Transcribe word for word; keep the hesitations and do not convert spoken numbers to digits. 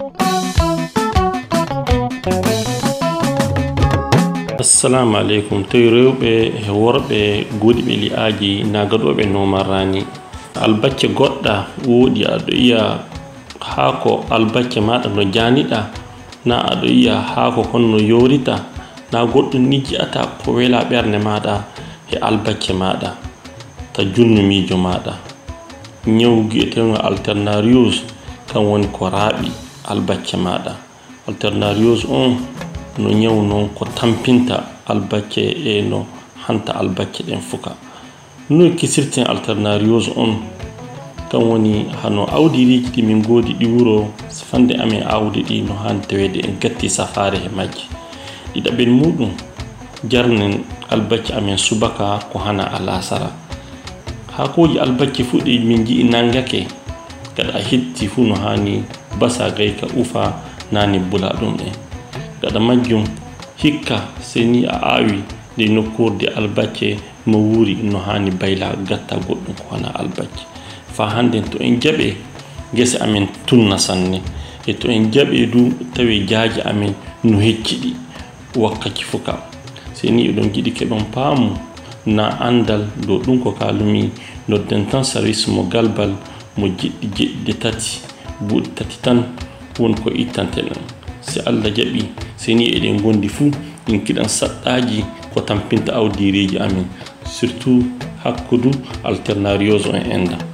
assalamu alaikum to rewbe e worbe gudbe li aji na gadobe no marani albacce godda wodi ado iya haako albacce mada no janida na ado iya haako konno yorita na goddo niji ata ko wela berne mada e albacce mada ta junnu mijo mada nyew gieten alternarius kan woni ko raabi albacce mada alternarius on no nyew non ko tampinta albacce e no hanta albacce den fuka no kisirtin alternarius on kan woni hano awdiriji di min godi di wuro fande ame awdi di no hante wede en gatti safare e majji dida ben mudum jarnen albacce amen subaka ko hana alasara hakoji albacce fudi min ji nangake kada hitti fu no hani basa gayka ufa nani bula dum e kada majjum hikka seni a awi de nokkurde albacce mo wuri no hani bayla gatta goddum ko hana albacce fa hande to en jabe gese amen tunna sanne e to en jabe du tawi jaaji amen no heccidi wakkati fuka seni edon gidi ke don paamu na andal do dum ko kalumi no dentan service mo galbal mo jiddi jiddi tati bud tati tan won ko ittantelen si alla jabi seni eden gondi fu in kidan saddaji ko tampinta awdireji amen surtout hakkudu alternarios en enda